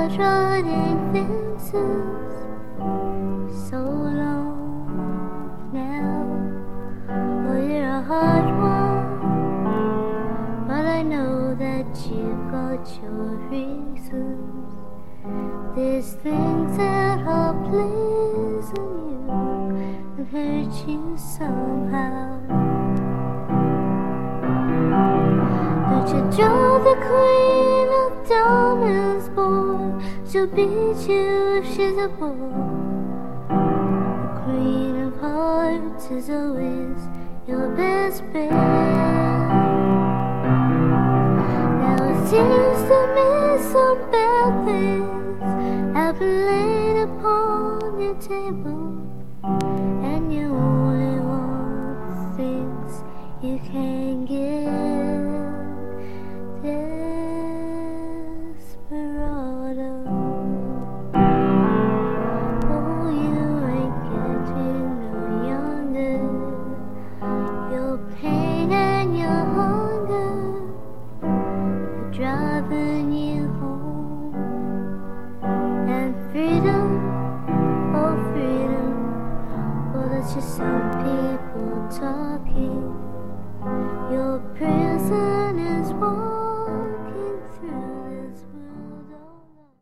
heart running fences so long now. Oh, you're a hard one, but I know that you've got your reasons. There's things that are pleasing you and hurt you somehow. Don't you draw the queen of diamonds, boy? She'll beat you if she's a boy. The queen of hearts is always your best bet. Now it seems to me some bad things have been laid upon your table, and you only want things you can get. Desperado.